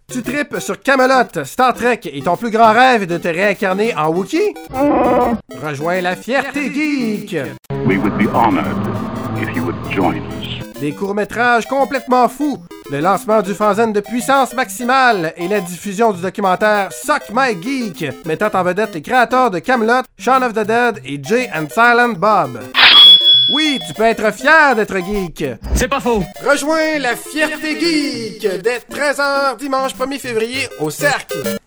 Tu tripes sur Camelot, Star Trek et ton plus grand rêve est de te réincarner en Wookiee? Rejoins la fierté geek! We would be honored if you would join us. Des courts-métrages complètement fous, le lancement du fanzine de puissance maximale et la diffusion du documentaire Suck My Geek, mettant en vedette les créateurs de Camelot, Shaun of the Dead et Jay and Silent Bob. Oui, tu peux être fier d'être geek. C'est pas faux. Rejoins la fierté geek dès 13h dimanche 1er février au Cercle.